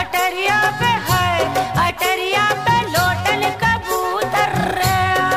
अटरिया पे है, अटरिया पे लोटन कबूतर रे।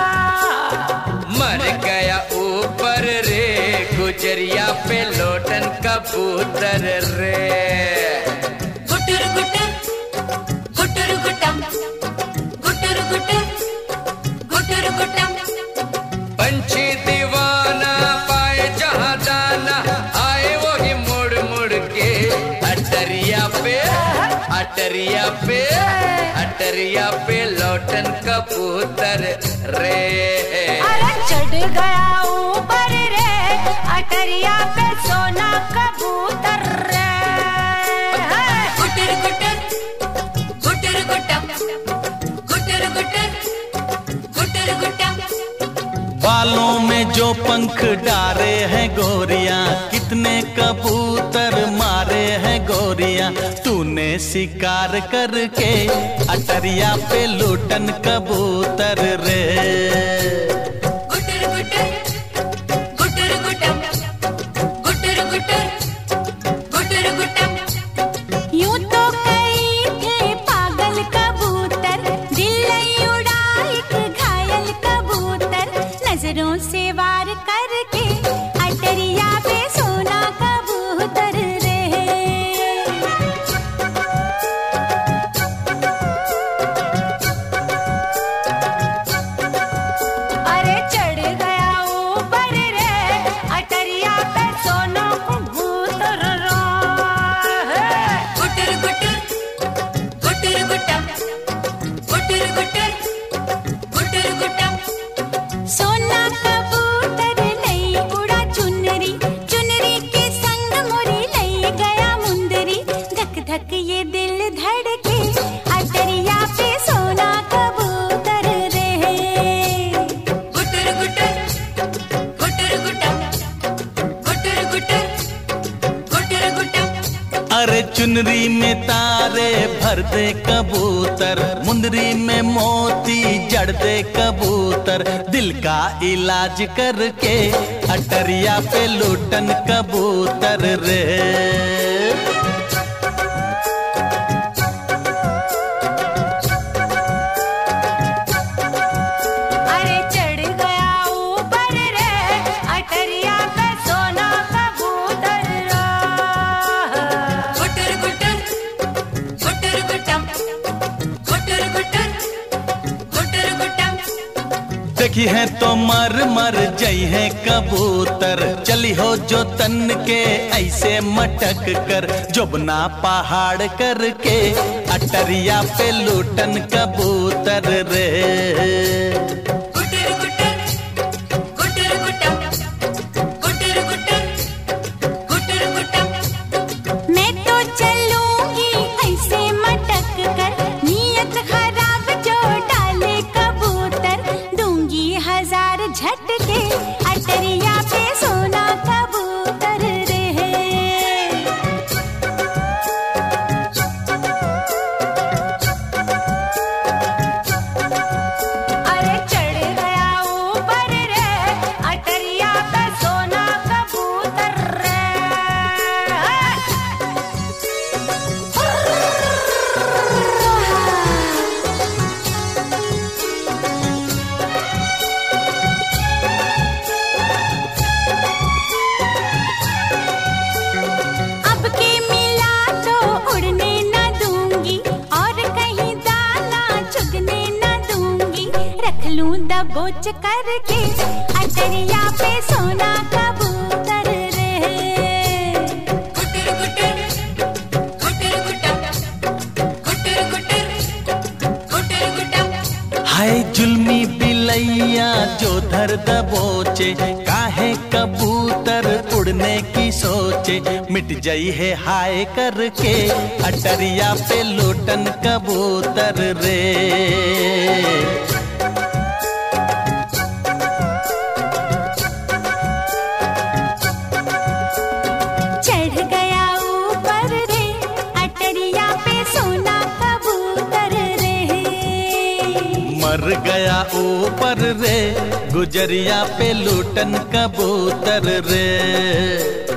मर गया ऊपर रे, गुजरिया पे लोटन कबूतर रे। गुटर गुटर गुटर गुटम, गुटर गुटर गुटर गुटम। पंछी दीवाना पाए जहाँ दाना, आए वही मुड़ मुड़ के अटरिया पे, अटरिया पे, अटरिया पे लोटन कबूतर रे। अरे चढ़ गया ऊपर रे, अटरिया पे सोना कबूतर रे। गुटर गुटर गुटर गुटम, गुटर गुटर गुटर गुटम। बालों में जो पंख डारे हैं गोरिया, कितने कबूतर मारे हैं गोरिया। तूने शिकार करके अटरिया पे लोटन कबूतर रे। गुटर गुटर गुटर गुटम, गुटर गुटर गुटर गुटम। यूं तो कई थे पागल कबूतर, दिल उड़ा एक घायल कबूतर। नजरों से वार करके अटरिया पे सोना कबूतर रे। अरे चढ़ गया ऊपर रे, अटरिया पे सोना कबूतर रे। गुटर गुटर गुटर गुटम, गुटर गुटर गुटर गुटम। सोना कबूतर लई उड़ा चुनरी, चुनरी के संग मोरी लई गया मुंदरी। धक धक ये दिल धड़के अटरिया पे सोना कबूतर रे। गुटर गुटर गुटर गुटम, गुटर गुटर गुटर गुटम। अरे चुनरी में तारे भर दे कबूतर, मुंदरी में मोती जड़ दे कबूतर। दिल का इलाज करके अटरिया पे लोटन कबूतर रे। अरे चढ़ गया ऊपर रे, अटरिया पे सोना कबूतर रे। गुटर गुटर गुटर गुटम, गुटर गुटर गुटर गुटम। देखी है तो मर मर जई है कबूतर, चली हो जो तन के ऐसे मटक कर। जोबना पहाड़ करके अटरिया पे लोटन कबूतर रे। गुटर गुटर गुटर गुटम, गुटर गुटर गुटर गुटम। मैं तो चलूंगी ऐसे मटक कर, नियत खराब जो डाले कबूतर। दूंगी 1000 झटके अटरिया पे सोना कबूतर रे। अरे चढ़ गया ऊपर रे, अटरिया पे सोना कबूतर रे। अब के मिला तो उड़ने न दूंगी, और कहीं दाना चुगने न दूंगी। रख लूं दबोच करके अटरिया पे सोना कबूतर रे। गुटर गुटर गुटर गुटम, गुटर गुटर गुटर गुटम। हाय जुल्मी बिलैया जो धर दबोचे, काहे कबूतर उड़ने की सोचे। मिट जाई है हाय करके अटरिया पे लोटन कबूतर रे। चढ़ गया ऊपर रे, अटरिया पे सोना कबूतर रे। मर गया ऊपर रे, गुजरिया पे लोटन कबूतर रे।